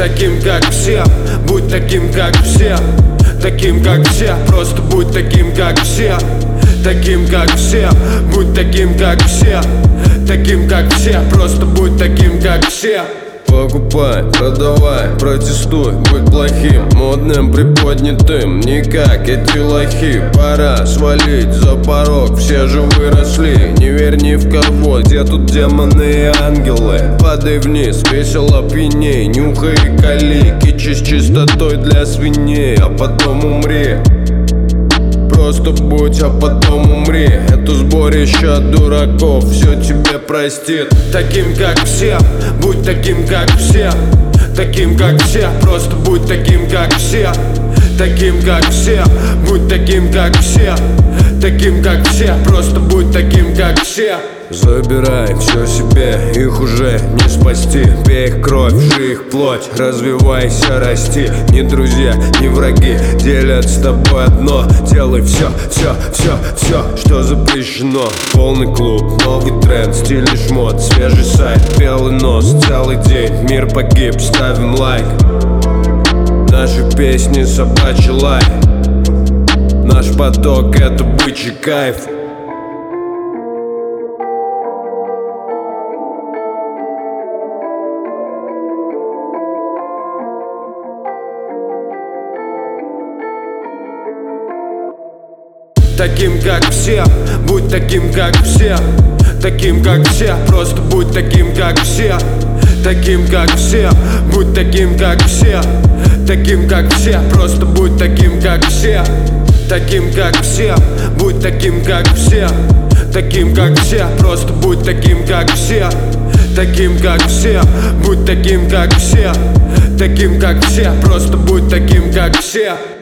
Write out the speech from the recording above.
Таким как все, будь таким как все. Таким как все, просто будь таким как все. Таким как все, будь таким как все. Таким как все, просто будь таким как все. Покупай, продавай, протестуй, будь плохим, модным, приподнятым, не как эти лохи. Пора свалить за порог, все же выросли. Не верь ни в кого, где тут демоны и ангелы. Падай вниз, весело пьяней, нюхай и кали. Кичись чистотой для свиней, а потом умри. Просто будь, а потом умри. Это сборище от дураков все тебе простит. Таким как все, будь таким как все. Таким как все, просто будь таким как все. Таким как все, будь таким как все. Таким как все, просто будь таким как все. Забирай все себе, их уже не спасти. Пей их кровь, жри их плоть, развивайся, расти. Ни друзья, ни враги делят с тобой одно. Делай все, что запрещено. Полный клуб, новый тренд, стильный шмот, свежий сайт, белый нос, целый день. Мир погиб, ставим лайк. Наши песни собачий лай. Наш поток — это бычий кайф. Таким как все, будь таким как все. Таким как все, просто будь таким как все. Таким как все, будь таким как все. Таким как все, просто будь таким как все. Таким как все, будь таким как все. Таким как все, просто будь таким как все. Таким как все, будь таким как все. Таким как все, просто будь таким как все.